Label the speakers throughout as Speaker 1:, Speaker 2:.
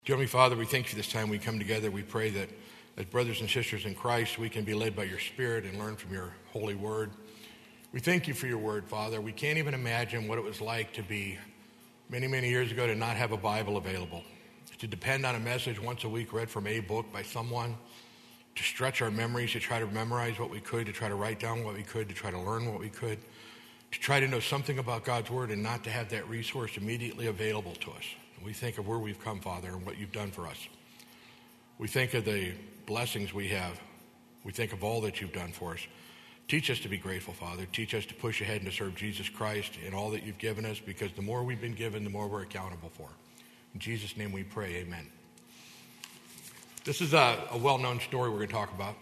Speaker 1: Dear Heavenly Father, we thank you for this time we come together. We pray that as brothers and sisters in Christ, we can be led by your Spirit and learn from your holy word. We thank you for your word, Father. We can't even imagine what it was like to be many, many years ago to not have a Bible available, to depend on a message once a week read from a book by someone, to stretch our memories, to try to memorize what we could, to try to write down what we could, to try to learn what we could, to try to know something about God's word and not to have that resource immediately available to us. We think of where we've come, Father, and what you've done for us. We think of the blessings we have. We think of all that you've done for us. Teach us to be grateful, Father. Teach us to push ahead and to serve Jesus Christ in all that you've given us, because the more we've been given, the more we're accountable for. In Jesus' name we pray, amen. This is a well-known story we're going to talk about.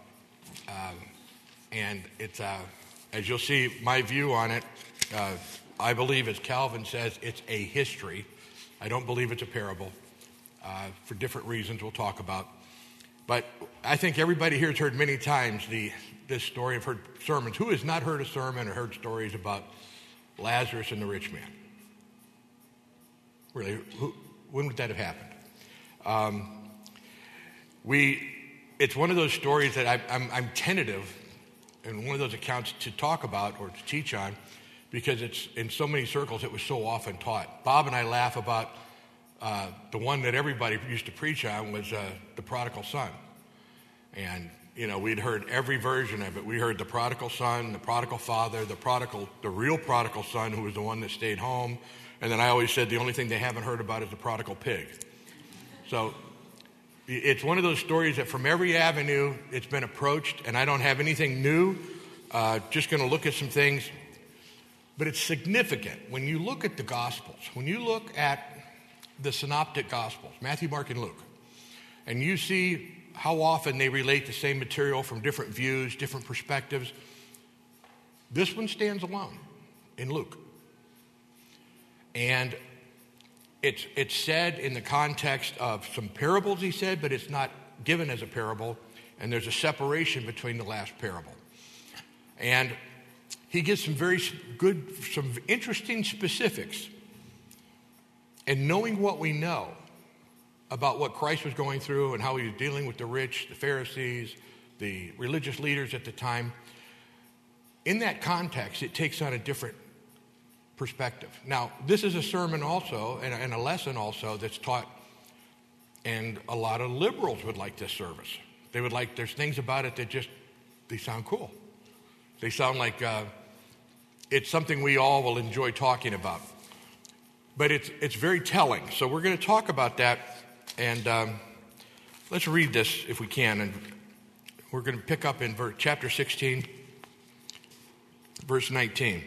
Speaker 1: And it's, as you'll see, my view on it, I believe, as Calvin says, it's a history. I don't believe it's a parable for different reasons we'll talk about. But I think everybody here has heard many times this story. I've heard sermons. Who has not heard a sermon or heard stories about Lazarus and the rich man? Really, when would that have happened? It's one of those stories that I'm tentative in one of those accounts to talk about or to teach on, because it's in so many circles it was so often taught. Bob and I laugh about the one that everybody used to preach on was the prodigal son. And, you know, we'd heard every version of it. We heard the prodigal son, the prodigal father, the real prodigal son who was the one that stayed home. And then I always said the only thing they haven't heard about is the prodigal pig. So it's one of those stories that from every avenue it's been approached, and I don't have anything new. Just going to look at some things. But it's significant when you look at the Gospels, when you look at the synoptic Gospels, Matthew, Mark, and Luke, and you see how often they relate the same material from different views, different perspectives. This one stands alone in Luke. And it's said in the context of some parables he said, but it's not given as a parable, and there's a separation between the last parable. And he gives some interesting specifics. And knowing what we know about what Christ was going through and how he was dealing with the rich, the Pharisees, the religious leaders at the time, in that context, it takes on a different perspective. Now, this is a sermon also and a lesson also that's taught, and a lot of liberals would like this service. They would like, there's things about it that they sound cool. They sound like it's something we all will enjoy talking about. But it's very telling. So we're going to talk about that. And let's read this if we can. And we're going to pick up in chapter 16, verse 19.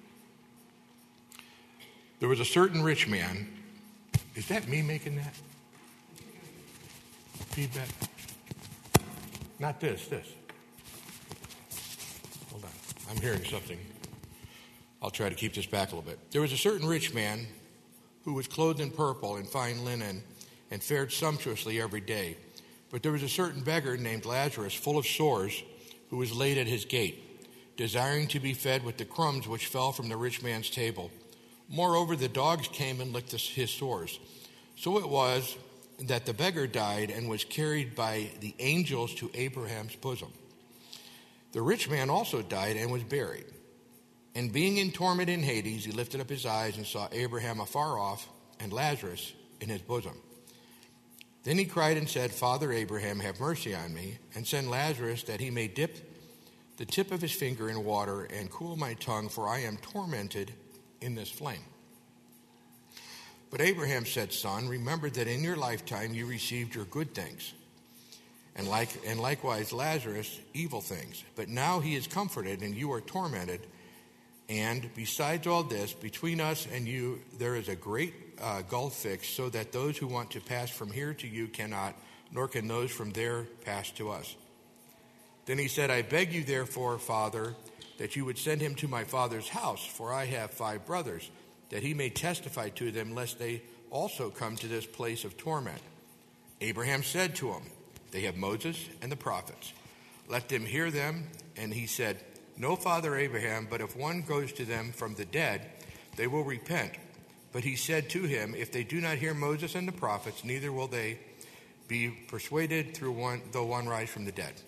Speaker 1: There was a certain rich man. Is that me making that? Feedback? Not this. Hold on. I'm hearing something. I'll try to keep this back a little bit. There was a certain rich man who was clothed in purple and fine linen and fared sumptuously every day. But there was a certain beggar named Lazarus, full of sores, who was laid at his gate, desiring to be fed with the crumbs which fell from the rich man's table. Moreover, the dogs came and licked his sores. So it was that the beggar died and was carried by the angels to Abraham's bosom. The rich man also died and was buried. And being in torment in Hades, he lifted up his eyes and saw Abraham afar off and Lazarus in his bosom. Then he cried and said, Father Abraham, have mercy on me, and send Lazarus that he may dip the tip of his finger in water and cool my tongue, for I am tormented in this flame. But Abraham said, Son, remember that in your lifetime you received your good things, and likewise Lazarus evil things. But now he is comforted, and you are tormented. And besides all this, between us and you, there is a great gulf fixed, so that those who want to pass from here to you cannot, nor can those from there pass to us. Then he said, I beg you therefore, Father, that you would send him to my father's house, for I have 5 brothers, that he may testify to them, lest they also come to this place of torment. Abraham said to him, They have Moses and the prophets. Let them hear them. And he said, No, Father Abraham, but if one goes to them from the dead, they will repent. But he said to him, if they do not hear Moses and the prophets, neither will they be persuaded though one rise from the dead.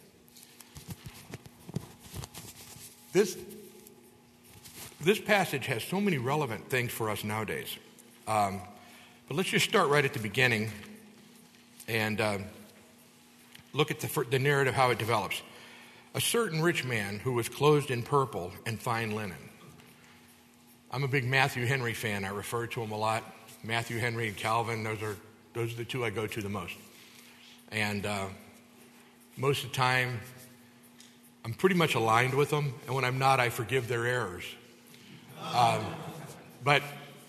Speaker 1: This passage has so many relevant things for us nowadays. But let's just start right at the beginning and look at the narrative, how it develops. A certain rich man who was clothed in purple and fine linen. I'm a big Matthew Henry fan. I refer to him a lot. Matthew Henry and Calvin, those are the two I go to the most. And most of the time, I'm pretty much aligned with them. And when I'm not, I forgive their errors. But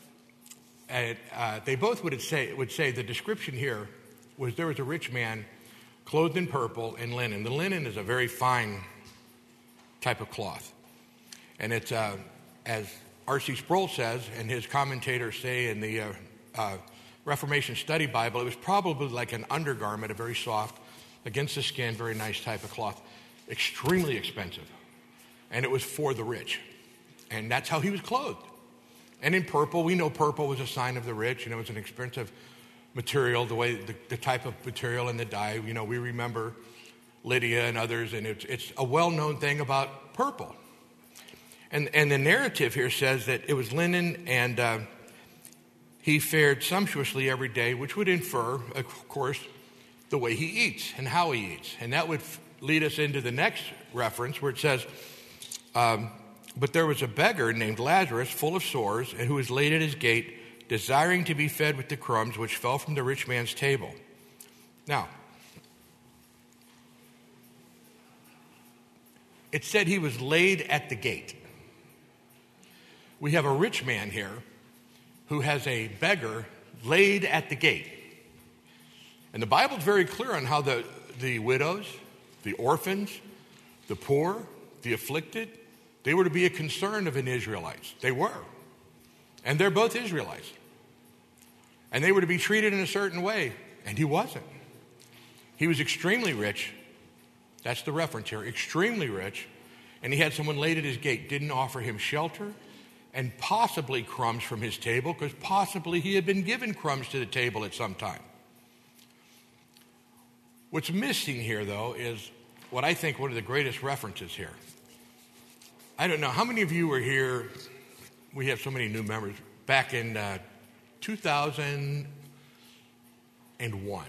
Speaker 1: they both would say the description here was there was a rich man clothed in purple and linen. The linen is a very fine type of cloth. And it's, as R.C. Sproul says, and his commentators say in the Reformation Study Bible, it was probably like an undergarment, a very soft, against the skin, very nice type of cloth. Extremely expensive. And it was for the rich. And that's how he was clothed. And in purple, we know purple was a sign of the rich, and it was an expensive material, the type of material and the dye. You know, we remember Lydia and others, and it's a well-known thing about purple. And the narrative here says that it was linen, and he fared sumptuously every day, which would infer, of course, the way he eats and how he eats. And that would lead us into the next reference where it says, but there was a beggar named Lazarus, full of sores, and who was laid at his gate, desiring to be fed with the crumbs which fell from the rich man's table. Now, it said he was laid at the gate. We have a rich man here who has a beggar laid at the gate. And the Bible's very clear on how the widows, the orphans, the poor, the afflicted, they were to be a concern of an Israelites. They were. And they're both Israelites. And they were to be treated in a certain way. And he wasn't. He was extremely rich. That's the reference here. Extremely rich. And he had someone laid at his gate, didn't offer him shelter and possibly crumbs from his table, because possibly he had been given crumbs to the table at some time. What's missing here, though, is what I think one of the greatest references here. I don't know, how many of you were here, we have so many new members, back in 2001?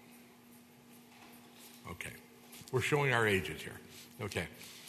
Speaker 1: Okay, we're showing our ages here. Okay.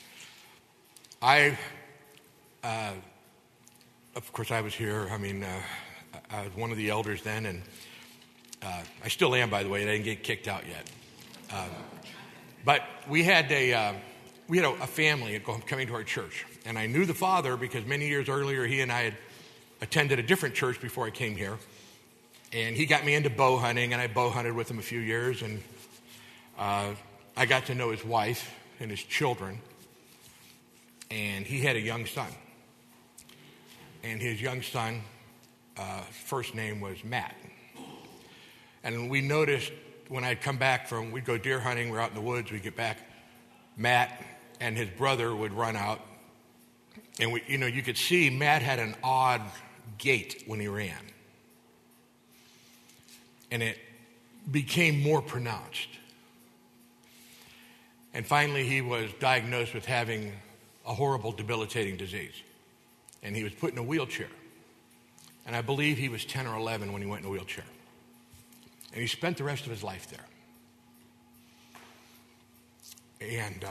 Speaker 1: Of course, I was here. I mean, I was one of the elders then, and I still am, by the way, and I didn't get kicked out yet. But we had a family coming to our church, and I knew the father because many years earlier he and I had attended a different church before I came here, and he got me into bow hunting, and I bow hunted with him a few years, and I got to know his wife and his children, and he had a young son, and his young son, first name was Matt, and we noticed when I'd come back we'd go deer hunting, we're out in the woods, we'd get back, Matt and his brother would run out, and you could see Matt had an odd gait when he ran. And it became more pronounced. And finally he was diagnosed with having a horrible, debilitating disease. And he was put in a wheelchair. And I believe he was 10 or 11 when he went in a wheelchair. And he spent the rest of his life there. And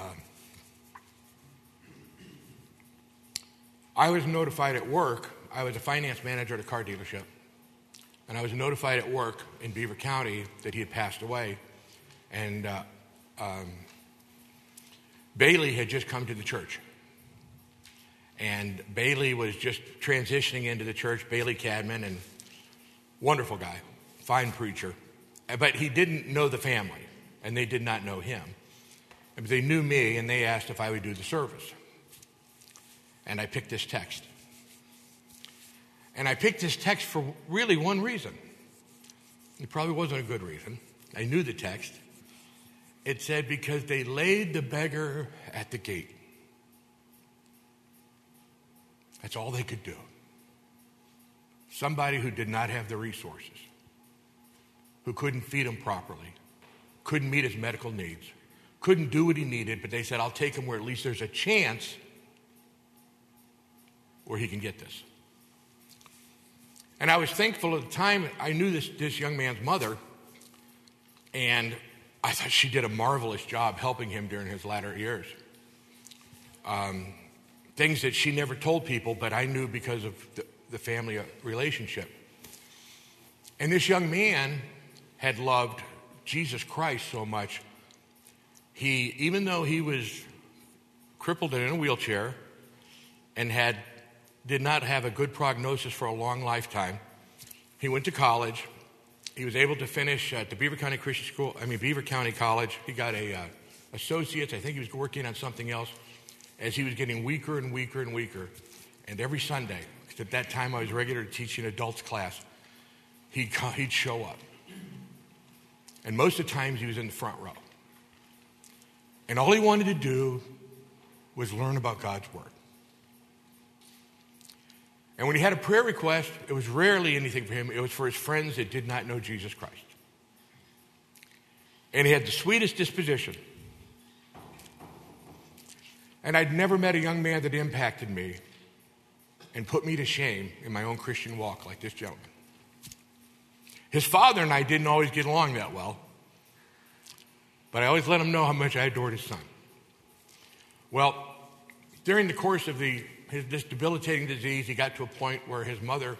Speaker 1: I was notified at work. I was a finance manager at a car dealership. And I was notified at work in Beaver County that he had passed away. And Bailey had just come to the church. And Bailey was just transitioning into the church, Bailey Cadman, and wonderful guy, fine preacher. But he didn't know the family, and they did not know him. And they knew me, and they asked if I would do the service. And I picked this text. And I picked this text for really one reason. It probably wasn't a good reason. I knew the text. It said, because they laid the beggar at the gate. That's all they could do. somebody who did not have the resources, who couldn't feed him properly, couldn't meet his medical needs, couldn't do what he needed, but they said, I'll take him where at least there's a chance where he can get this. And I was thankful at the time. I knew this young man's mother, and I thought she did a marvelous job helping him during his latter years. Things that she never told people, but I knew because of the family relationship. And this young man had loved Jesus Christ so much, even though he was crippled and in a wheelchair and did not have a good prognosis for a long lifetime, he went to college. He was able to finish at the Beaver County College. He got a associate's. I think he was working on something else. As he was getting weaker and weaker and weaker, and every Sunday, because at that time I was regular teaching adults class, he'd show up. And most of the times he was in the front row. And all he wanted to do was learn about God's Word. And when he had a prayer request, it was rarely anything for him. It was for his friends that did not know Jesus Christ. And he had the sweetest disposition. And I'd never met a young man that impacted me and put me to shame in my own Christian walk like this gentleman. His father and I didn't always get along that well, but I always let him know how much I adored his son. Well, during the course of this debilitating disease, he got to a point where his mother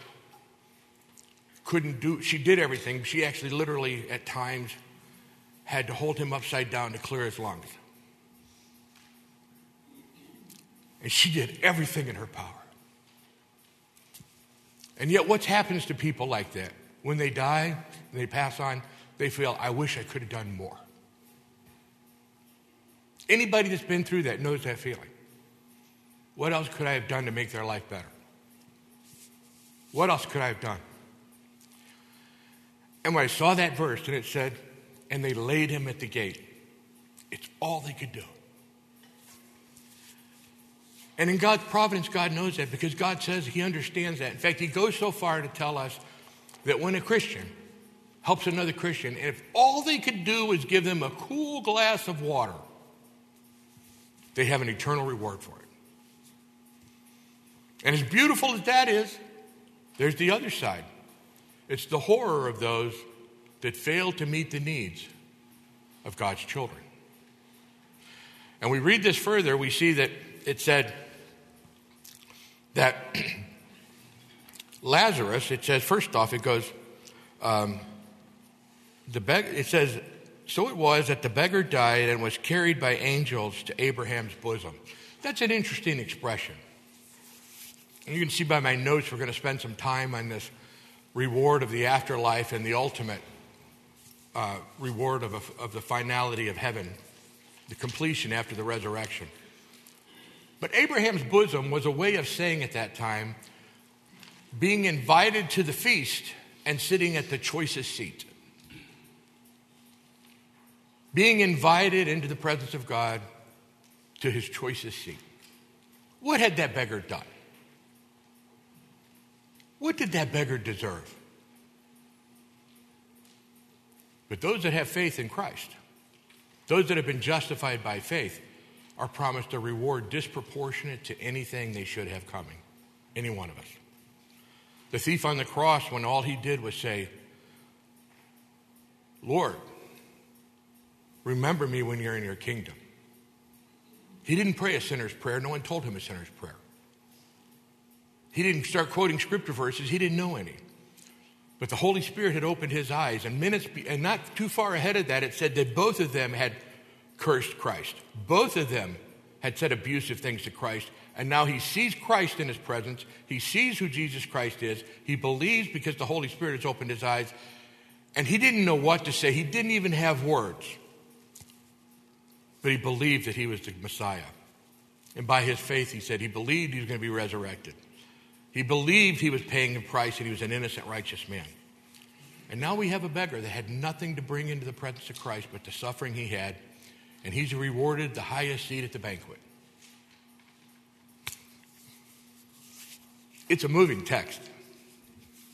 Speaker 1: she did everything. She actually literally at times had to hold him upside down to clear his lungs. And she did everything in her power. And yet what happens to people like that? When they die and they pass on, they feel, I wish I could have done more. Anybody that's been through that knows that feeling. What else could I have done to make their life better? What else could I have done? And when I saw that verse and it said, and they laid him at the gate, it's all they could do. And in God's providence, God knows that because God says he understands that. In fact, he goes so far to tell us that when a Christian helps another Christian, and if all they could do was give them a cool glass of water, they have an eternal reward for it. And as beautiful as that is, there's the other side. It's the horror of those that fail to meet the needs of God's children. And we read this further, we see that it said that Lazarus, it says, first off, it goes, it says, so it was that the beggar died and was carried by angels to Abraham's bosom. That's an interesting expression. And you can see by my notes, we're going to spend some time on this reward of the afterlife and the ultimate reward of the finality of heaven, the completion after the resurrection. But Abraham's bosom was a way of saying at that time, being invited to the feast and sitting at the choicest seat. Being invited into the presence of God to his choicest seat. What had that beggar done? What did that beggar deserve? But those that have faith in Christ, those that have been justified by faith, are promised a reward disproportionate to anything they should have coming. Any one of us. The thief on the cross, when all he did was say, Lord, remember me when you're in your kingdom. He didn't pray a sinner's prayer. No one told him a sinner's prayer. He didn't start quoting scripture verses. He didn't know any. But the Holy Spirit had opened his eyes. And not too far ahead of that, it said that both of them had cursed Christ. Both of them had said abusive things to Christ. And now he sees Christ in his presence. He sees who Jesus Christ is. He believes because the Holy Spirit has opened his eyes. And he didn't know what to say. He didn't even have words. But he believed that he was the Messiah. And by his faith, he said he believed he was going to be resurrected. He believed he was paying a price and he was an innocent, righteous man. And now we have a beggar that had nothing to bring into the presence of Christ but the suffering he had. And he's rewarded the highest seat at the banquet. It's a moving text.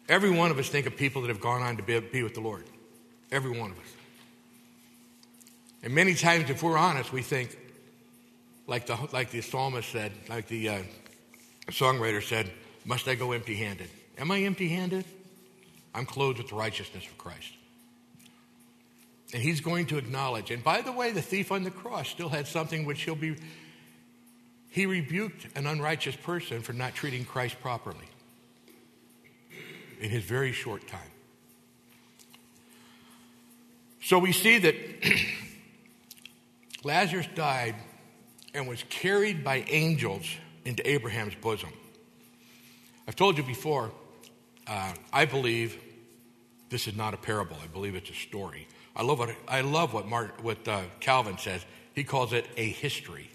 Speaker 1: Every one of us think of people that have gone on to be with the Lord. Every one of us. And many times, if we're honest, we think, like the psalmist said, like the songwriter said, must I go empty-handed? Am I empty-handed? I'm clothed with the righteousness of Christ. And he's going to acknowledge. And by the way, the thief on the cross still had something which he rebuked an unrighteous person for not treating Christ properly in his very short time. So we see that Lazarus died and was carried by angels into Abraham's bosom. I've told you before, I believe this is not a parable. I believe it's a story. I love what Calvin says. He calls it a history.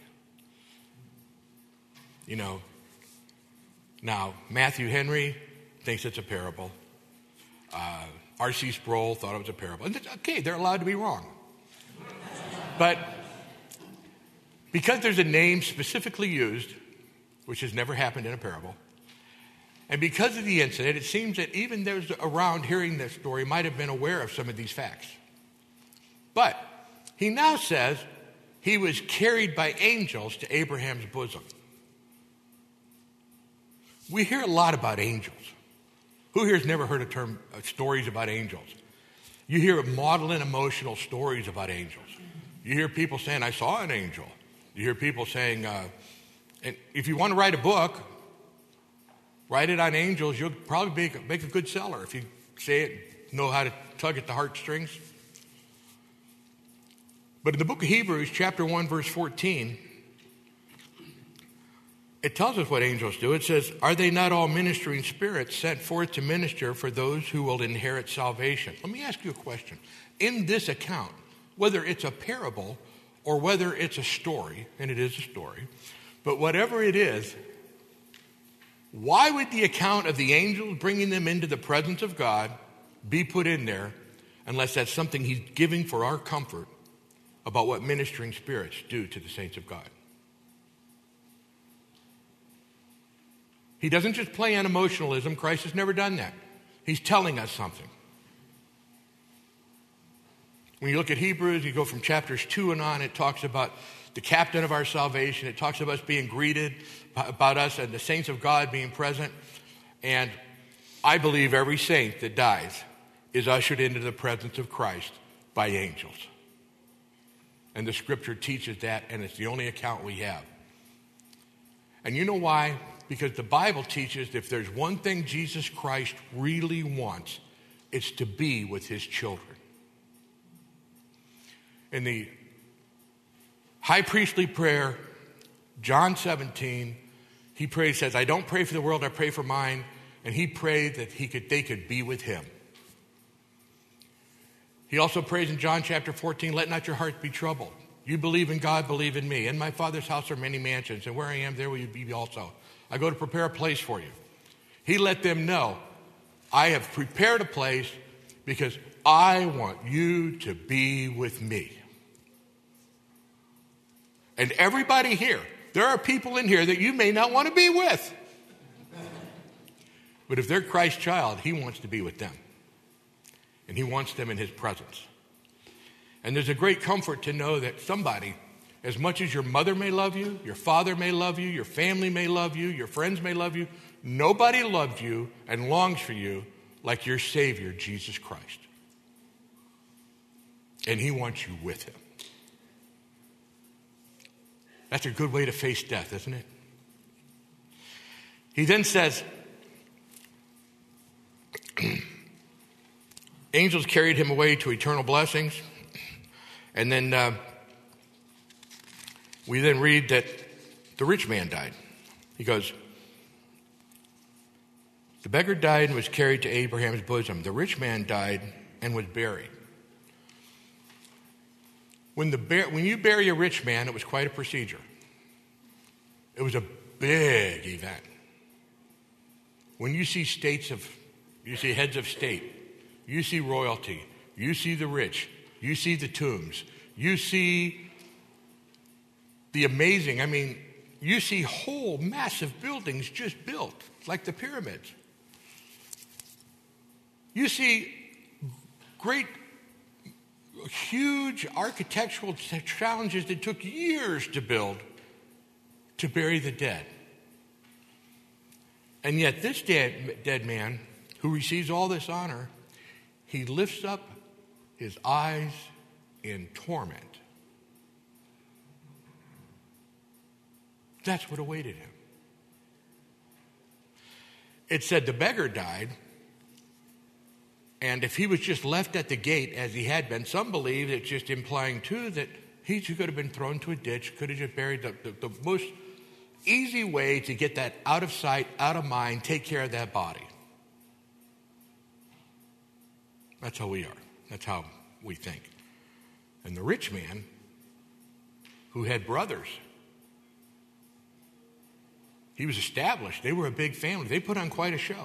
Speaker 1: You know, now Matthew Henry thinks it's a parable. R.C. Sproul thought it was a parable. And okay, they're allowed to be wrong. But because there's a name specifically used, which has never happened in a parable, and because of the incident, it seems that even those around hearing this story might have been aware of some of these facts. But he now says he was carried by angels to Abraham's bosom. We hear a lot about angels. Who here has never heard stories about angels? You hear maudlin, emotional stories about angels. You hear people saying, I saw an angel. You hear people saying, and if you want to write a book, write it on angels. You'll probably make a good seller if you say it, know how to tug at the heartstrings. But in the book of Hebrews, chapter 1, verse 14, it tells us what angels do. It says, are they not all ministering spirits sent forth to minister for those who will inherit salvation? Let me ask you a question. In this account, whether it's a parable or whether it's a story, and it is a story, but whatever it is, why would the account of the angels bringing them into the presence of God be put in there unless that's something he's giving for our comfort about what ministering spirits do to the saints of God? He doesn't just play on emotionalism. Christ has never done that. He's telling us something. When you look at Hebrews, you go from chapters 2 and on, it talks about the captain of our salvation. It talks about us being greeted, about us and the saints of God being present. And I believe every saint that dies is ushered into the presence of Christ by angels. And the scripture teaches that, and it's the only account we have. And you know why? Because the Bible teaches if there's one thing Jesus Christ really wants, it's to be with his children. In the high priestly prayer, John 17, he prays, says, I don't pray for the world, I pray for mine. And he prayed that they could be with him. He also prays in John chapter 14, let not your heart be troubled. You believe in God, believe in me. In my Father's house are many mansions, and where I am, there will you be also. I go to prepare a place for you. He let them know, I have prepared a place because I want you to be with me. And everybody here, there are people in here that you may not want to be with. But if they're Christ's child, he wants to be with them. And he wants them in his presence. And there's a great comfort to know that somebody, as much as your mother may love you, your father may love you, your family may love you, your friends may love you, nobody loves you and longs for you like your Savior, Jesus Christ. And he wants you with him. That's a good way to face death, isn't it? He then says, angels carried him away to eternal blessings. And then we then read that the rich man died. He goes, the beggar died and was carried to Abraham's bosom. The rich man died and was buried. When you bury a rich man, it was quite a procedure. It was a big event. When you see you see heads of state, you see royalty, you see the rich, you see the tombs, you see the amazing, you see whole massive buildings just built, like the pyramids. You see great, huge architectural challenges that took years to build to bury the dead. And yet this dead man who receives all this honor, he lifts up his eyes in torment. That's what awaited him. It said the beggar died, and if he was just left at the gate as he had been, some believe it's just implying too that he could have been thrown to a ditch, could have just buried the most easy way to get that out of sight, out of mind, take care of that body. That's how we are. That's how we think. And the rich man, who had brothers, he was established. They were a big family. They put on quite a show.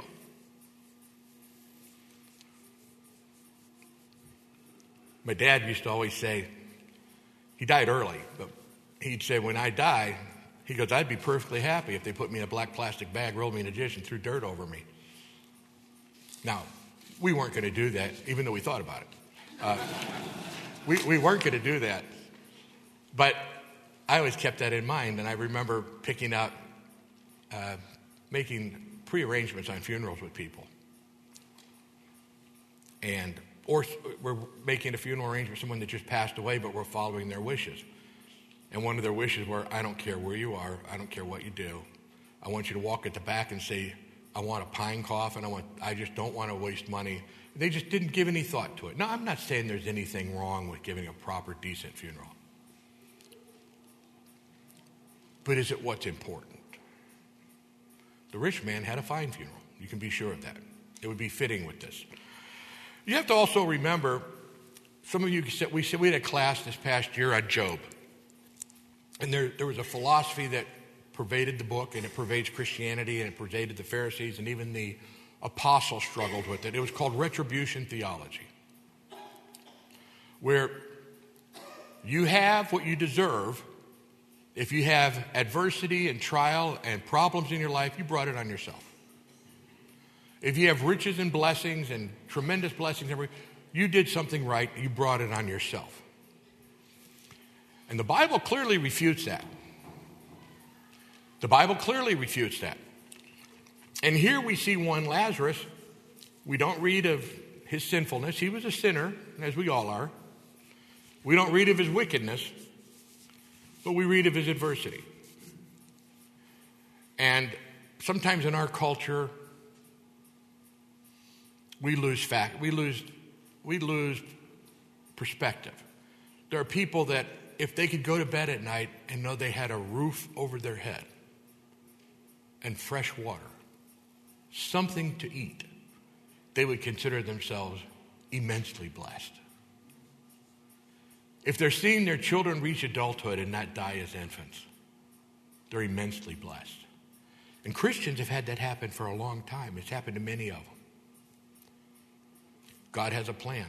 Speaker 1: My dad used to always say, he died early, but he'd say, when I die, he goes, I'd be perfectly happy if they put me in a black plastic bag, rolled me in a dish, and threw dirt over me. Now, we weren't going to do that, even though we thought about it. We weren't going to do that. But I always kept that in mind, and I remember picking up, making pre-arrangements on funerals with people. Or we're making a funeral arrangement for someone that just passed away, but we're following their wishes. And one of their wishes were, I don't care where you are, I don't care what you do. I want you to walk at the back and say, I want a pine coffin, I just don't want to waste money. They just didn't give any thought to it. Now, I'm not saying there's anything wrong with giving a proper, decent funeral. But is it what's important? The rich man had a fine funeral. You can be sure of that. It would be fitting with this. You have to also remember, some of you said, we had a class this past year on Job. And there was a philosophy that pervaded the book, and it pervades Christianity, and it pervaded the Pharisees, and even the apostles struggled with it. It was called retribution theology, where you have what you deserve. If you have adversity and trial and problems in your life, you brought it on yourself. If you have riches and blessings and tremendous blessings, you did something right, you brought it on yourself. And the Bible clearly refutes that. The Bible clearly refutes that. And here we see one Lazarus. We don't read of his sinfulness. He was a sinner, as we all are. We don't read of his wickedness, but we read of his adversity. And sometimes in our culture, we lose perspective. There are people that if they could go to bed at night and know they had a roof over their head and fresh water, something to eat, they would consider themselves immensely blessed. If they're seeing their children reach adulthood and not die as infants, they're immensely blessed. And Christians have had that happen for a long time. It's happened to many of them. God has a plan.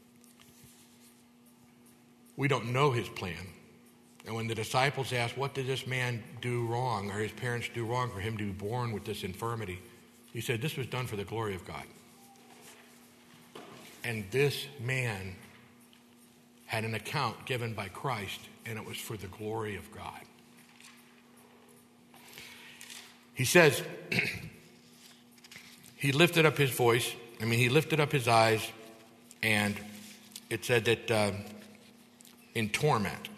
Speaker 1: We don't know his plan. And when the disciples asked, what did this man do wrong, or his parents do wrong for him to be born with this infirmity? He said, this was done for the glory of God. And this man had an account given by Christ, and it was for the glory of God. He says, he lifted up his eyes, and it said that in torment.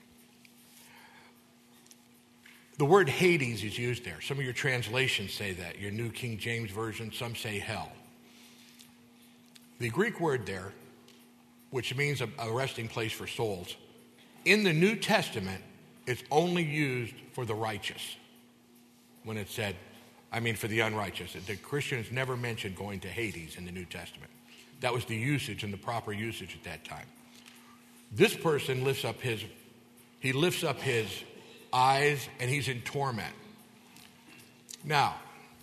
Speaker 1: The word Hades is used there. Some of your translations say that. Your New King James Version, some say hell. The Greek word there, which means a resting place for souls, in the New Testament, it's only used for the righteous. When it said, for the unrighteous. The Christians never mentioned going to Hades in the New Testament. That was the usage and the proper usage at that time. This person lifts up his eyes, and he's in torment. Now,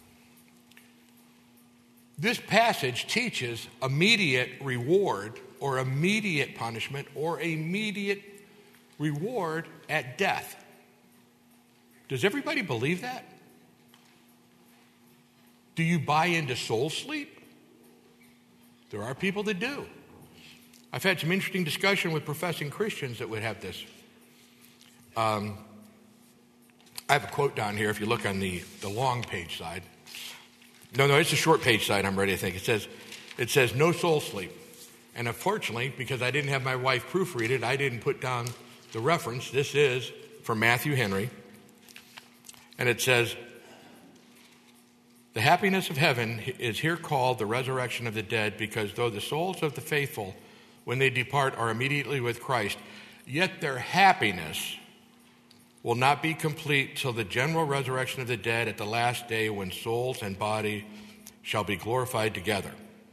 Speaker 1: this passage teaches immediate reward or immediate punishment or immediate reward at death. Does everybody believe that? Do you buy into soul sleep? There are people that do. I've had some interesting discussion with professing Christians that would have this. I have a quote down here if you look on the long page side. No, it's the short page side I'm ready to think. It says no soul sleep. And unfortunately, because I didn't have my wife proofread it, I didn't put down the reference. This is from Matthew Henry. And it says, the happiness of heaven is here called the resurrection of the dead, because though the souls of the faithful, when they depart, are immediately with Christ, yet their happiness will not be complete till the general resurrection of the dead at the last day, when souls and body shall be glorified together.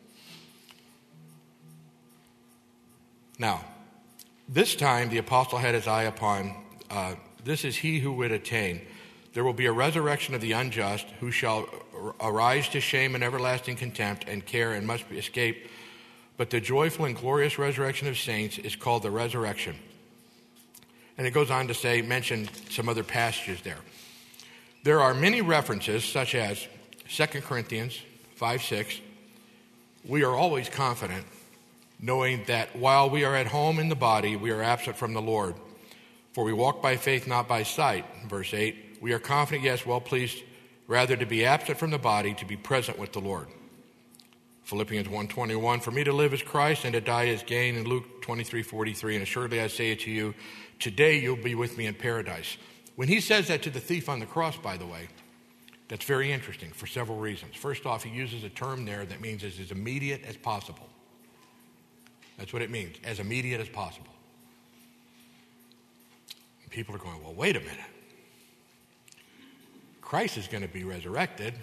Speaker 1: Now, this time the apostle had his eye upon, this is he who would attain. There will be a resurrection of the unjust, who shall arise to shame and everlasting contempt and care and must escape. But the joyful and glorious resurrection of saints is called the resurrection. And it goes on to mention some other passages there. There are many references, such as 2 Corinthians 5:6. We are always confident, knowing that while we are at home in the body, we are absent from the Lord. For we walk by faith, not by sight. Verse 8. We are confident, yes, well pleased, rather to be absent from the body, to be present with the Lord. Philippians 1:21, for me to live is Christ and to die is gain. And Luke 23:43, and assuredly I say it to you, today you'll be with me in paradise. When he says that to the thief on the cross, by the way, that's very interesting for several reasons. First off, he uses a term there that means as immediate as possible. That's what it means, as immediate as possible. And people are going, well, wait a minute. Christ is going to be resurrected.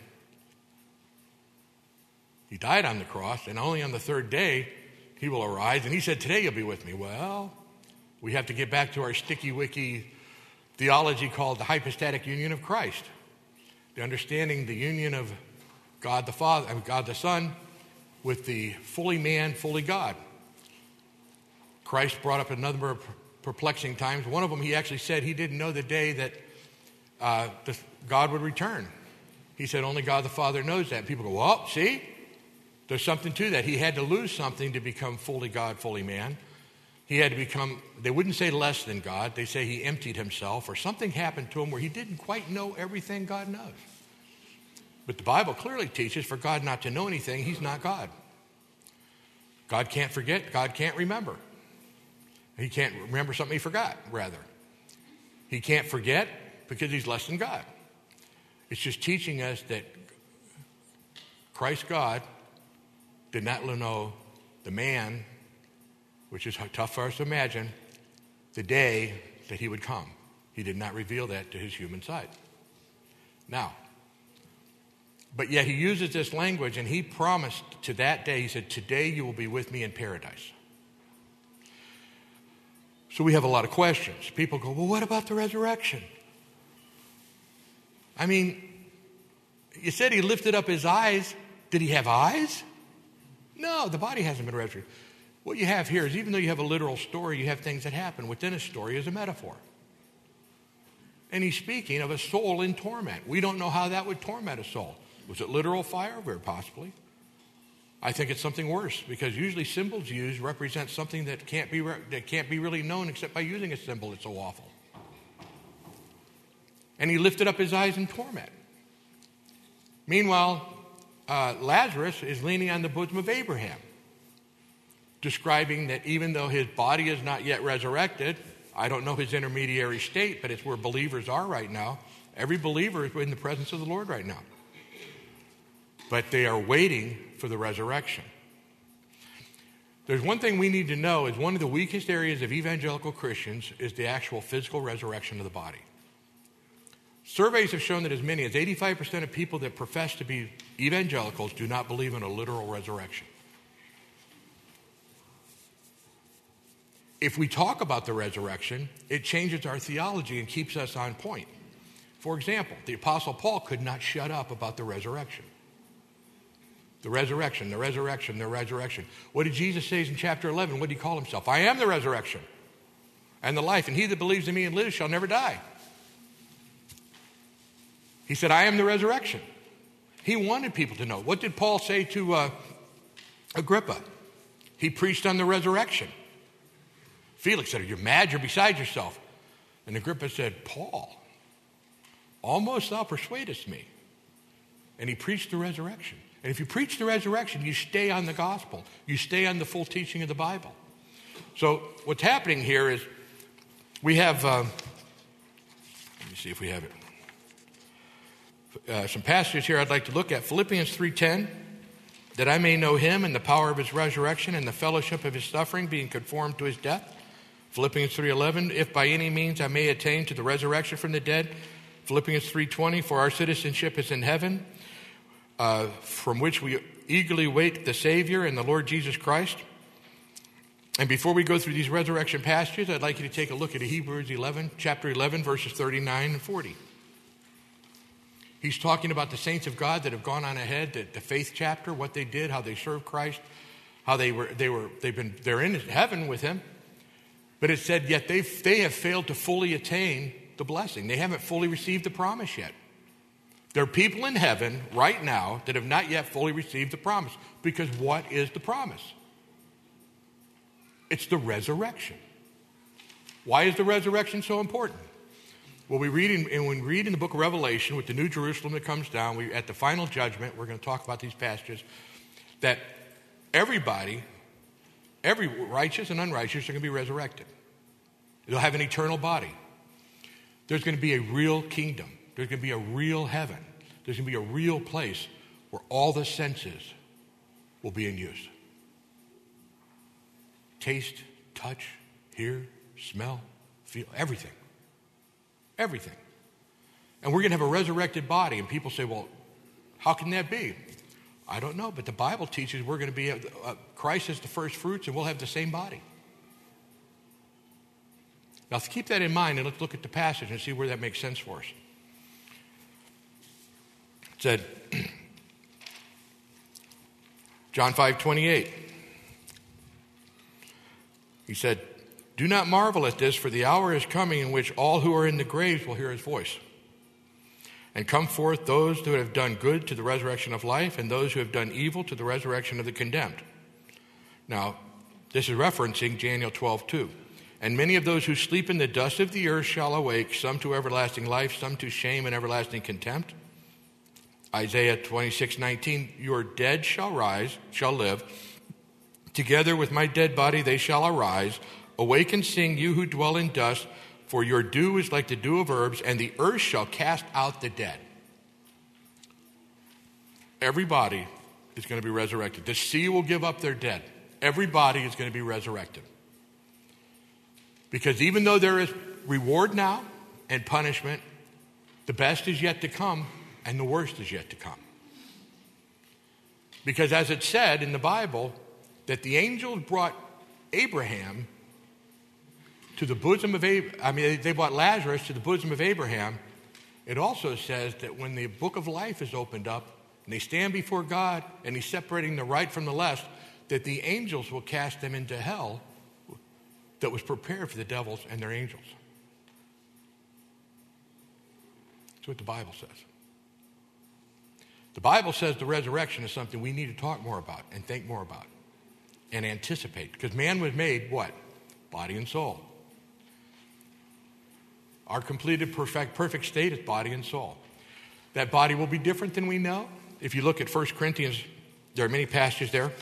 Speaker 1: He died on the cross, and only on the third day he will arise. And he said, today you'll be with me. Well, we have to get back to our sticky-wicky theology called the hypostatic union of Christ. The understanding the union of God the Father and God the Son with the fully man, fully God. Christ brought up a number of perplexing times. One of them, he actually said he didn't know the day that God would return. He said only God the Father knows that. People go, well, see, there's something to that. He had to lose something to become fully God, fully man. He had to become, they wouldn't say less than God. They say he emptied himself, or something happened to him where he didn't quite know everything God knows. But the Bible clearly teaches for God not to know anything, he's not God. God can't forget. God can't remember. He can't remember something he forgot, rather. He can't forget because he's less than God. It's just teaching us that Christ God did not know the man, which is tough for us to imagine, the day that he would come. He did not reveal that to his human side. Now, but yet he uses this language, and he promised to that day, he said, today you will be with me in paradise. So we have a lot of questions. People go, well, what about the resurrection? I mean, you said he lifted up his eyes. Did he have eyes? No, the body hasn't been resurrected. What you have here is, even though you have a literal story, you have things that happen within a story as a metaphor. And he's speaking of a soul in torment. We don't know how that would torment a soul. Was it literal fire? Very possibly. I think it's something worse, because usually symbols used represent something that can't be really known except by using a symbol. It's so awful. And he lifted up his eyes in torment. Meanwhile, Lazarus is leaning on the bosom of Abraham, describing that even though his body is not yet resurrected, I don't know his intermediary state, but it's where believers are right now. Every believer is in the presence of the Lord right now. But they are waiting for the resurrection. There's one thing we need to know is one of the weakest areas of evangelical Christians is the actual physical resurrection of the body. Surveys have shown that as many as 85% of people that profess to be evangelicals do not believe in a literal resurrection. If we talk about the resurrection, it changes our theology and keeps us on point. For example, the Apostle Paul could not shut up about the resurrection. The resurrection, the resurrection, the resurrection. What did Jesus say in chapter 11? What did he call himself? I am the resurrection and the life, and he that believes in me and lives shall never die. He said, I am the resurrection. He wanted people to know. What did Paul say to Agrippa, he preached on the resurrection. Felix said, are you mad? You're beside yourself. And Agrippa said, Paul, almost thou persuadest me. And he preached the resurrection. And if you preach the resurrection, you stay on the gospel. You stay on the full teaching of the Bible. So what's happening here is we have, let me see if we have it. Some passages here I'd like to look at. Philippians 3:10, that I may know him and the power of his resurrection and the fellowship of his suffering, being conformed to his death. Philippians 3:11, if by any means I may attain to the resurrection from the dead. Philippians 3:20, for our citizenship is in heaven, from which we eagerly wait the Savior and the Lord Jesus Christ. And before we go through these resurrection passages, I'd like you to take a look at Hebrews 11, chapter 11, verses 39 and 40. He's talking about the saints of God that have gone on ahead, the faith chapter, what they did, how they served Christ, how they're in heaven with him. But it said, yet they have failed to fully attain the blessing. They haven't fully received the promise yet. There are people in heaven right now that have not yet fully received the promise. Because what is the promise? It's the resurrection. Why is the resurrection so important? Well, when we read in the book of Revelation with the New Jerusalem that comes down, at the final judgment, we're going to talk about these passages, that everybody, every righteous and unrighteous, are going to be resurrected. They'll have an eternal body. There's going to be a real kingdom. There's going to be a real heaven. There's going to be a real place where all the senses will be in use. Taste, touch, hear, smell, feel, everything. Everything. And we're going to have a resurrected body. And people say, well, how can that be? I don't know, but the Bible teaches we're going to be, Christ is the first fruits, and we'll have the same body. Now, keep that in mind, and let's look at the passage and see where that makes sense for us. It said, John 5:28. He said, do not marvel at this, for the hour is coming in which all who are in the graves will hear his voice. And come forth those who have done good to the resurrection of life, and those who have done evil to the resurrection of the condemned. Now, this is referencing Daniel 12:2. And many of those who sleep in the dust of the earth shall awake, some to everlasting life, some to shame and everlasting contempt. Isaiah 26:19, your dead shall live. Together with my dead body they shall arise. Awake and sing, you who dwell in dust, for your dew is like the dew of herbs, and the earth shall cast out the dead. Everybody is going to be resurrected. The sea will give up their dead. Everybody is going to be resurrected. Because even though there is reward now and punishment, the best is yet to come and the worst is yet to come. Because as it said in the Bible, that the angels brought Abraham to the bosom of they brought Lazarus to the bosom of Abraham. It also says that when the book of life is opened up and they stand before God and he's separating the right from the left, that the angels will cast them into hell that was prepared for the devils and their angels. That's what the Bible says. The Bible says the resurrection is something we need to talk more about and think more about and anticipate. Because man was made what? Body and soul. Our completed perfect state is body and soul. That body will be different than we know. If you look at 1 Corinthians, there are many passages there.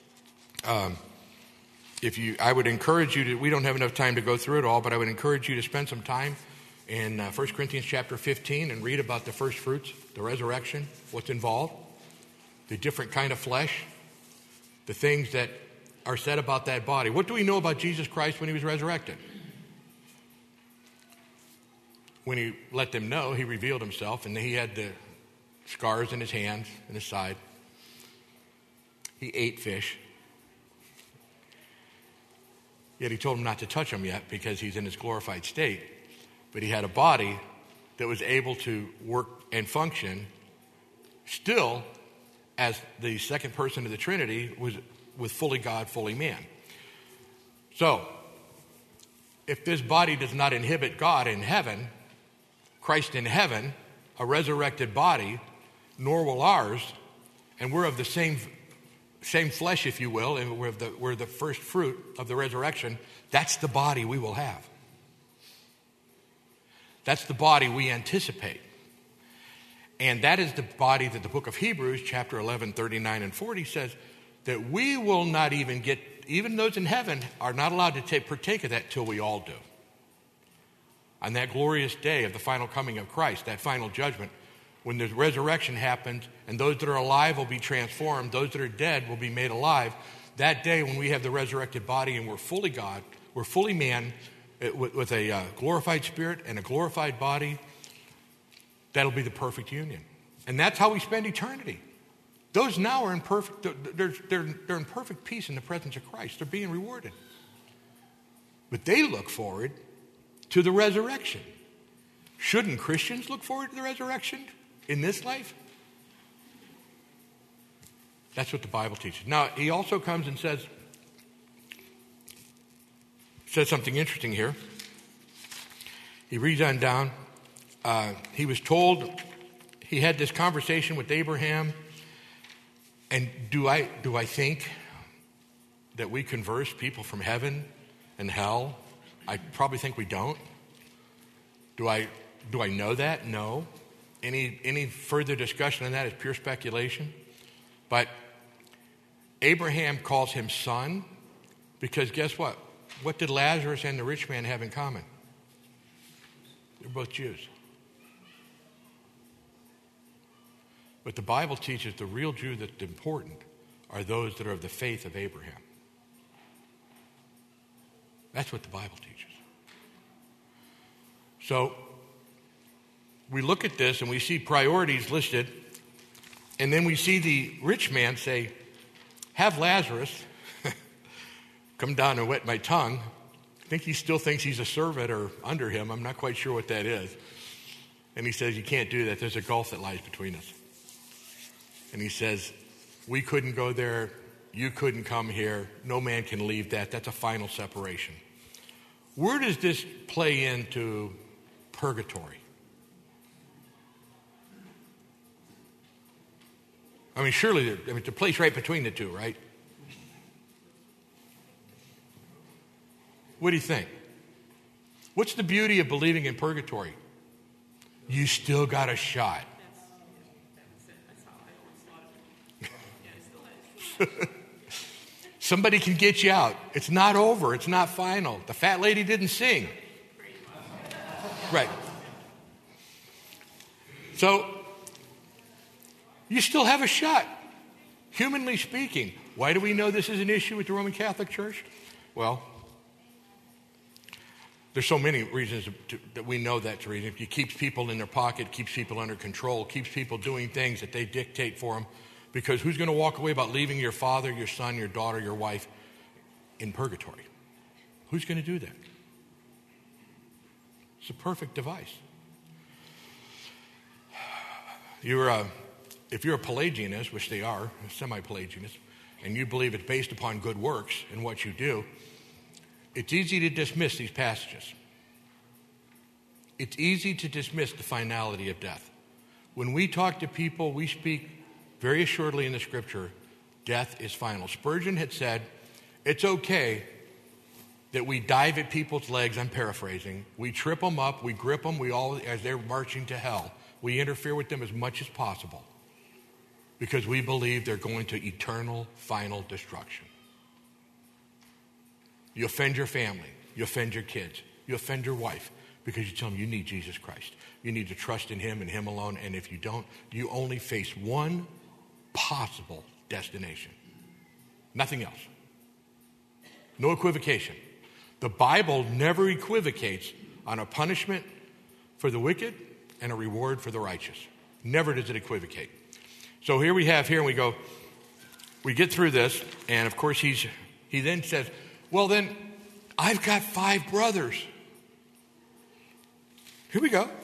Speaker 1: I would encourage you to, we don't have enough time to go through it all, but I would encourage you to spend some time in 1 Corinthians chapter 15 and read about the first fruits, the resurrection, what's involved, the different kind of flesh, the things that are said about that body. What do we know about Jesus Christ when he was resurrected? When he let them know, he revealed himself, and he had the scars in his hands and his side. He ate fish. Yet he told them not to touch him yet because he's in his glorified state. But he had a body that was able to work and function still as the second person of the Trinity was with fully God, fully man. So, if this body does not inhibit God in heaven, Christ in heaven, a resurrected body, nor will ours, and we're of the same same flesh, if you will, and we're the first fruit of the resurrection. That's the body we will have. That's the body we anticipate. And that is the body that the book of Hebrews, chapter 11, 39 and 40 says that we will not even get, even those in heaven are not allowed to partake of that till we all do. On that glorious day of the final coming of Christ, that final judgment, when the resurrection happens and those that are alive will be transformed, those that are dead will be made alive, that day when we have the resurrected body and we're fully God, we're fully man with a glorified spirit and a glorified body, that'll be the perfect union. And that's how we spend eternity. Those now are in perfect, they're in perfect peace in the presence of Christ. They're being rewarded. But they look forward to the resurrection. Shouldn't Christians look forward to the resurrection in this life? That's what the Bible teaches. Now, he also comes and says something interesting here. He reads on down. He was told, he had this conversation with Abraham. And do I think that we converse people from heaven and hell? I probably think we don't. Do I know that? No. Any further discussion on that is pure speculation. But Abraham calls him son because guess what? What did Lazarus and the rich man have in common? They're both Jews. But the Bible teaches the real Jew that's important are those that are of the faith of Abraham. That's what the Bible teaches. So we look at this and we see priorities listed, and then we see the rich man say, have Lazarus come down and wet my tongue. I think he still thinks he's a servant or under him. I'm not quite sure what that is. And he says, you can't do that. There's a gulf that lies between us. And he says, we couldn't go there. You couldn't come here. No man can leave that. That's a final separation. Where does this play into purgatory? I mean, surely, it's a place right between the two, right? What do you think? What's the beauty of believing in purgatory? You still got a shot. Somebody can get you out. It's not over. It's not final. The fat lady didn't sing. Right. So, you still have a shot, humanly speaking. Why do we know this is an issue with the Roman Catholic Church? Well, there's so many reasons that we know that's the reason. It keeps people in their pocket, keeps people under control, keeps people doing things that they dictate for them. Because who's going to walk away about leaving your father, your son, your daughter, your wife in purgatory? Who's going to do that? It's a perfect device. If you're a Pelagianist, which they are, a semi-Pelagianist, and you believe it's based upon good works and what you do, it's easy to dismiss these passages. It's easy to dismiss the finality of death. When we talk to people, we speak very assuredly in the scripture, death is final. Spurgeon had said, it's okay that we dive at people's legs, I'm paraphrasing, we trip them up, we grip them, as they're marching to hell, we interfere with them as much as possible because we believe they're going to eternal, final destruction. You offend your family, you offend your kids, you offend your wife because you tell them you need Jesus Christ. You need to trust in him and him alone, and if you don't, you only face one possible destination. Nothing else. No equivocation. The Bible never equivocates on a punishment for the wicked and a reward for the righteous. Never does it equivocate. So here we get through this, and of course he then says, well then, I've got 5 brothers. Here we go.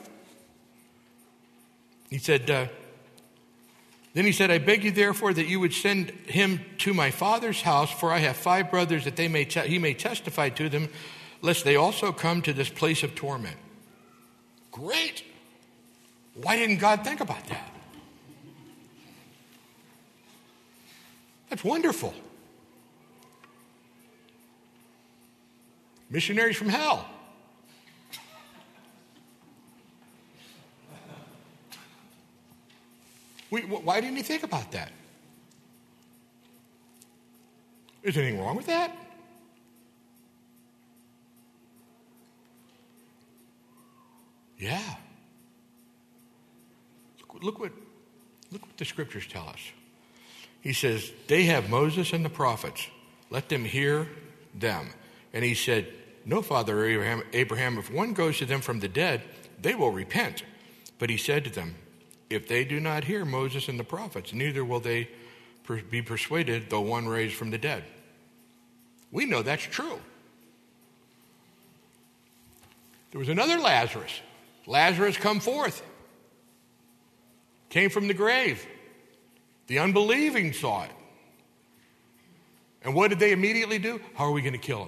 Speaker 1: He said, then he said, I beg you therefore that you would send him to my father's house, for I have 5 brothers that he may testify to them, lest they also come to this place of torment. Great. Why didn't God think about that? That's wonderful. Missionaries from hell. Why didn't he think about that? Is there anything wrong with that? Yeah. Look what the scriptures tell us. He says, they have Moses and the prophets. Let them hear them. And he said, no, Father Abraham, if one goes to them from the dead, they will repent. But he said to them, if they do not hear Moses and the prophets, neither will they be persuaded, though one raised from the dead. We know that's true. There was another Lazarus. Lazarus come forth. Came from the grave. The unbelieving saw it. And what did they immediately do? How are we going to kill him?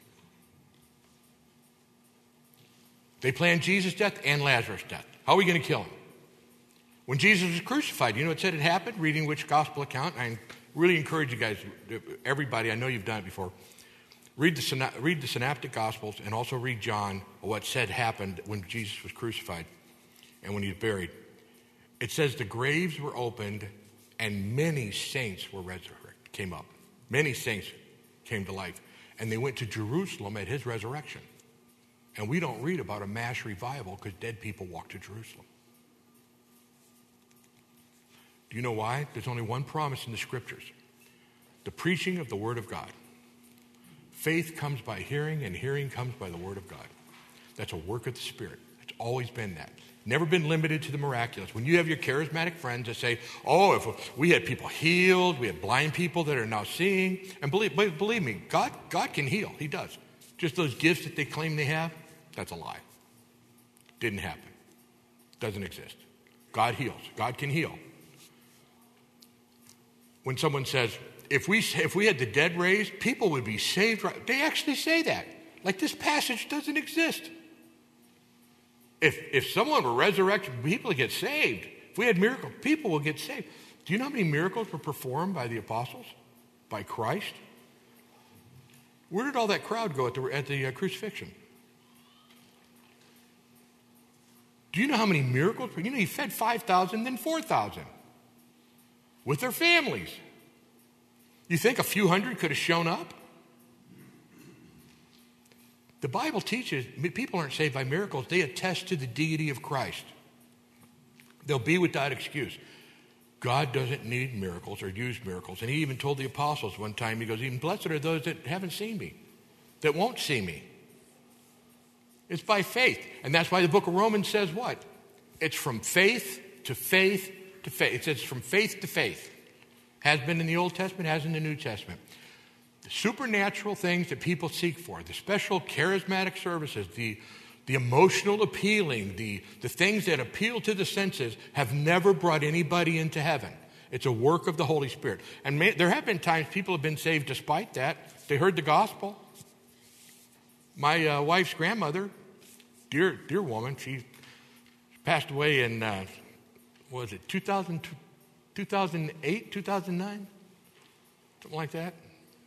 Speaker 1: They planned Jesus' death and Lazarus' death. How are we going to kill him? When Jesus was crucified, you know what said it happened? Reading which gospel account? I really encourage you guys, everybody, I know you've done it before. Read the synoptic gospels and also read John, what said happened when Jesus was crucified and when he was buried. It says the graves were opened and many saints were resurrected, came up. Many saints came to life. And they went to Jerusalem at his resurrection. And we don't read about a mass revival because dead people walked to Jerusalem. Do you know why? There's only one promise in the scriptures. The preaching of the word of God. Faith comes by hearing, and hearing comes by the word of God. That's a work of the Spirit. It's always been that. Never been limited to the miraculous. When you have your charismatic friends that say, oh, if we had people healed, we had blind people that are now seeing, and believe me, God can heal. He does. Just those gifts that they claim they have, that's a lie. Didn't happen. Doesn't exist. God heals. God can heal. When someone says, if we had the dead raised, people would be saved. They actually say that. Like this passage doesn't exist. If someone were resurrected, people would get saved. If we had miracles, people will get saved. Do you know how many miracles were performed by the apostles? By Christ? Where did all that crowd go at the crucifixion? Do you know how many miracles? You know, he fed 5,000, then 4,000 with their families. You think a few hundred could have shown up? The Bible teaches people aren't saved by miracles. They attest to the deity of Christ. They'll be without excuse. God doesn't need miracles or use miracles. And he even told the apostles one time, he goes, even blessed are those that haven't seen me, that won't see me. It's by faith. And that's why the book of Romans says what? It's from faith to faith to faith. It says from faith to faith. Has been in the Old Testament, has in the New Testament. The supernatural things that people seek for, the special charismatic services, the emotional appealing, the things that appeal to the senses have never brought anybody into heaven. It's a work of the Holy Spirit. And there have been times people have been saved despite that. They heard the gospel. My wife's grandmother, dear woman, she passed away in, 2008, 2009? Something like that.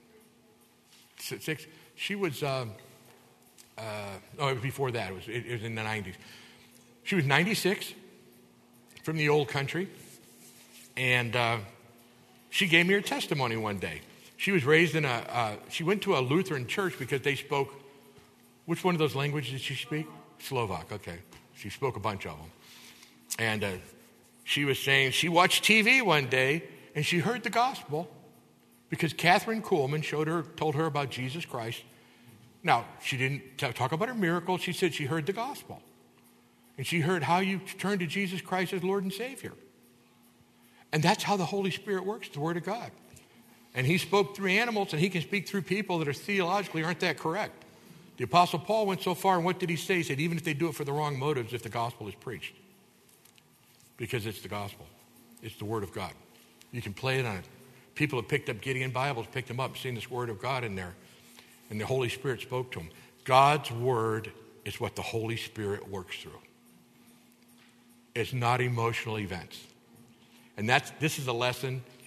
Speaker 1: She was, it was before that. It was in the 90s. She was 96 from the old country. And she gave me her testimony one day. She was raised in she went to a Lutheran church because they spoke, which one of those languages did she speak? Slovak, okay. She spoke a bunch of them. And she was saying she watched TV one day and she heard the gospel because Catherine Kuhlman told her about Jesus Christ. Now, she didn't talk about her miracle. She said she heard the gospel. And she heard how you turn to Jesus Christ as Lord and Savior. And that's how the Holy Spirit works, the Word of God. And he spoke through animals, and he can speak through people that are theologically aren't that correct. The Apostle Paul went so far, and what did he say? He said, even if they do it for the wrong motives, if the gospel is preached. Because it's the gospel. It's the Word of God. You can play it on it. People have picked up Gideon Bibles, picked them up, seen this Word of God in there. And the Holy Spirit spoke to them. God's Word is what the Holy Spirit works through. It's not emotional events. And this is a lesson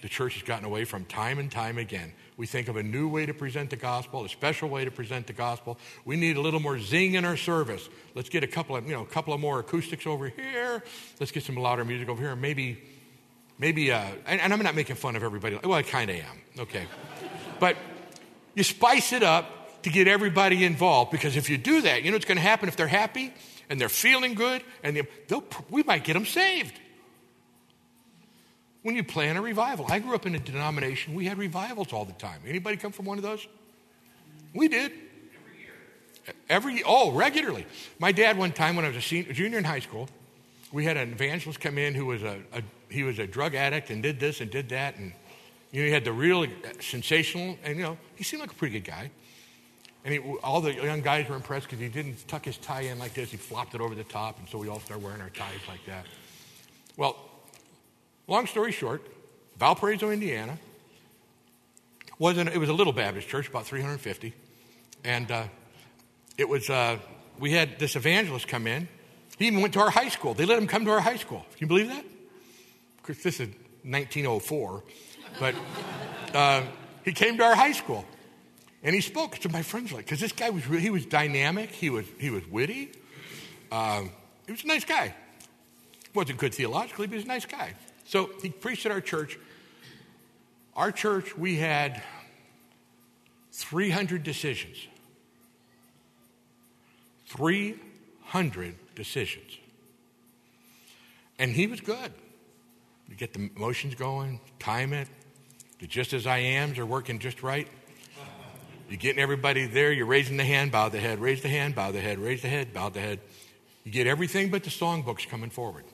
Speaker 1: the church has gotten away from time and time again. We think of a new way to present the gospel, a special way to present the gospel. We need a little more zing in our service. Let's get a couple of more acoustics over here. Let's get some louder music over here. Maybe, and I'm not making fun of everybody. Well, I kind of am. Okay. But you spice it up to get everybody involved, because if you do that, you know what's going to happen if they're happy and they're feeling good, and we might get them saved. When you plan a revival. I grew up in a denomination, we had revivals all the time. Anybody come from one of those? We did. Every year. Regularly. My dad, one time when I was a junior in high school, we had an evangelist come in who was he was a drug addict and did this and did that, and he had the real sensational, and he seemed like a pretty good guy. And all the young guys were impressed because he didn't tuck his tie in like this. He flopped it over the top, and so we all started wearing our ties like that. Well, long story short, Valparaiso, Indiana, it was a little Baptist church, about 350, and we had this evangelist come in. He even went to our high school. They let him come to our high school. Can you believe that? Of course, this is 1904, but he came to our high school, and he spoke to my friends because this guy he was dynamic. He was witty. He was a nice guy. Wasn't good theologically, but he was a nice guy. So he preached at our church. Our church, we had 300 decisions. 300 decisions. And he was good. You get the emotions going, time it. The just as I ams are working just right. You're getting everybody there. You're raising the hand, bow the head, raise the hand, bow the head, raise the head, bow the head. You get everything but the songbooks coming forward.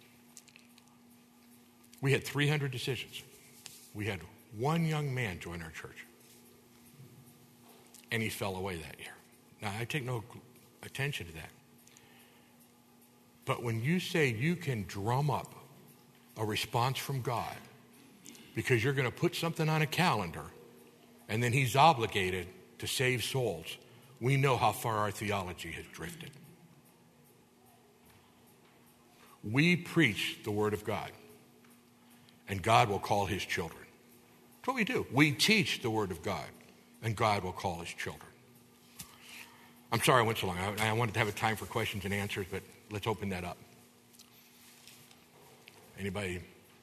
Speaker 1: We had 300 decisions. We had one young man join our church. And he fell away that year. Now, I take no attention to that. But when you say you can drum up a response from God because you're going to put something on a calendar and then he's obligated to save souls, we know how far our theology has drifted. We preach the Word of God, and God will call his children. That's what we do. We teach the Word of God, and God will call his children. I'm sorry I went so long. I wanted to have a time for questions and answers, but let's open that up. Anybody?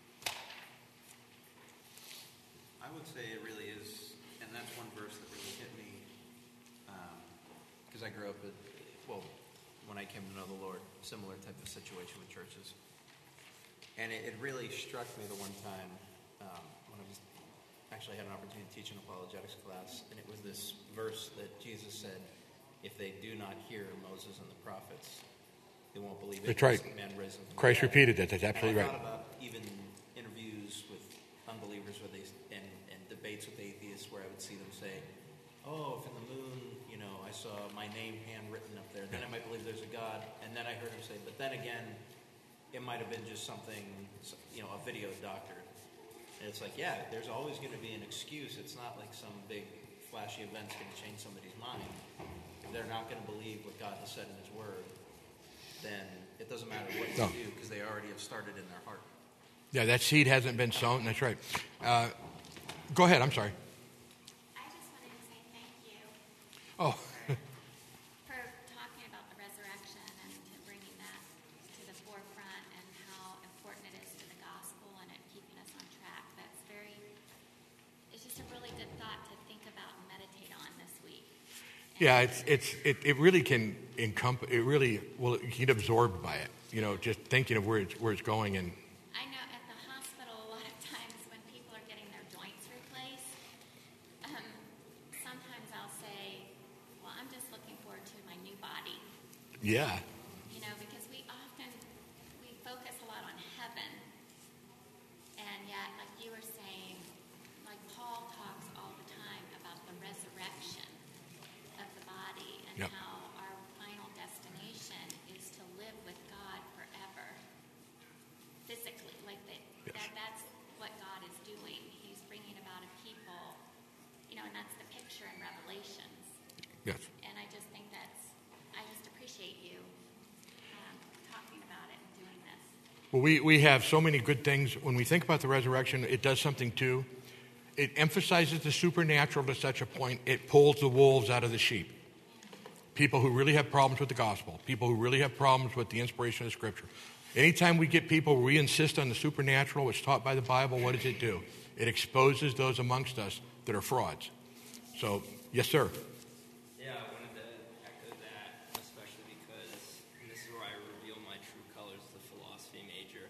Speaker 2: I would say it really is, and that's one verse that really hit me, because I grew up when I came to know the Lord, similar type of situation with churches. And it really struck me the one time when I actually had an opportunity to teach an apologetics class, and it was this verse that Jesus said, if they do not hear Moses and the prophets, they won't believe it.
Speaker 1: That's right.
Speaker 2: Man risen from
Speaker 1: Christ
Speaker 2: the dead.
Speaker 1: repeated that. That's absolutely
Speaker 2: and I
Speaker 1: right.
Speaker 2: thought about even interviews with unbelievers and debates with atheists where I would see them say, oh, if in the moon, I saw my name handwritten up there, then I might believe there's a God. And then I heard him say, but then again, it might have been just something, a video doctored. And it's like, yeah, there's always going to be an excuse. It's not like some big flashy event's going to change somebody's mind. If they're not going to believe what God has said in his word, then it doesn't matter what you do because they already have started in their heart.
Speaker 1: Yeah, that seed hasn't been sown. That's right. Go ahead. I'm sorry.
Speaker 3: I just wanted to say thank you
Speaker 1: Oh,
Speaker 3: for talking about the resurrection and to bringing that to the forefront and how important it is to the gospel and it keeping us on track. It's just a really good thought to think about and meditate on this week.
Speaker 1: yeah. It really can encompass. It really you get absorbed by it. Just thinking of where it's going. And
Speaker 3: I know at the hospital a lot of times when people are getting their joints replaced, sometimes I'll say, well, I'm just looking forward to my new body.
Speaker 1: yeah,
Speaker 3: Because we focus a lot on heaven, and yet, like you were saying, like Paul talks all the time about the resurrection of the body and
Speaker 1: Yep.
Speaker 3: how our final destination is to live with God forever, physically. That's what God is doing. He's bringing about a people, and that's the picture in Revelations.
Speaker 1: yes.
Speaker 3: And I just appreciate you talking about it and doing this.
Speaker 1: Well, we have so many good things. When we think about the resurrection, it does something too. It emphasizes the supernatural to such a point, it pulls the wolves out of the sheep. People who really have problems with the gospel, people who really have problems with the inspiration of Scripture. Anytime we get people, we insist on the supernatural, what's taught by the Bible, what does it do? It exposes those amongst us that are frauds. So, yes, sir.
Speaker 4: Yeah, I wanted to echo that, especially because this is where I reveal my true colors, the philosophy major.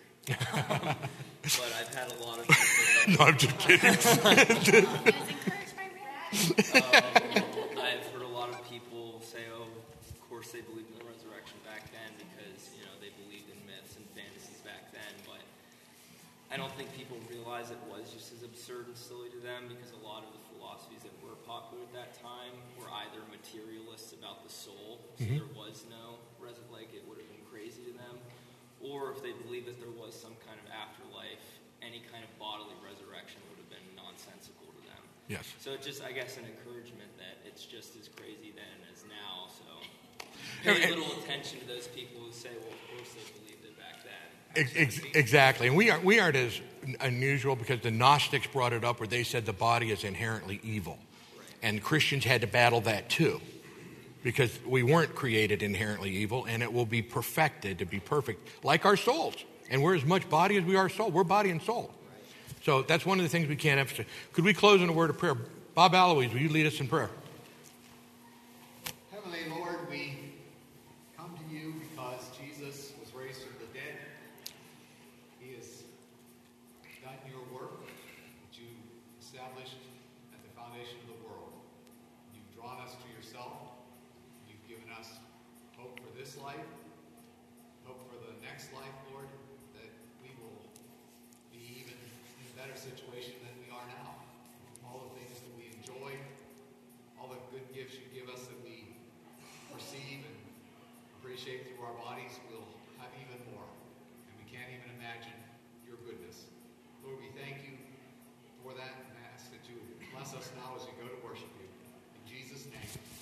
Speaker 4: But I've had a lot of people...
Speaker 1: No, I'm just kidding.
Speaker 3: I was encouraged by reading.
Speaker 4: I've heard a lot of people say, oh, of course they believed in the resurrection back then because, they believed in myths and fantasies back then, but I don't think people realize it was just as absurd and silly to them because a lot of the philosophies that were popular at that time were either materialists about the soul, so there was no it would have been crazy to them, or if they believed that there was some kind of afterlife, any kind of bodily resurrection would have been nonsensical to them.
Speaker 1: Yes.
Speaker 4: So it's just, I guess, an encouragement that it's just as crazy then as now. So pay little attention to those people who say, well, of course they believed it back then.
Speaker 1: Exactly. And we aren't as unusual because the Gnostics brought it up where they said the body is inherently evil.
Speaker 4: Right.
Speaker 1: And Christians had to battle that too because we weren't created inherently evil and it will be perfected to be perfect like our souls. And we're as much body as we are soul. We're body and soul. Right. So that's one of the things we can't emphasize. Could we close in a word of prayer? Bob Aloise, will you lead us in prayer?
Speaker 5: Heavenly Lord, we come to you because Jesus was raised from the dead. He has done your work that you established at the foundation of the world. You've drawn us to yourself. You've given us hope for this life, hope for the next life, Lord, that we will be even in a better situation than we are now. All the things that we enjoy, all the good gifts you give us that we receive and appreciate through our bodies, we'll have even more. And we can't even imagine your goodness. Lord, we thank you for that and ask that you bless us now as we go to worship you. In Jesus' name.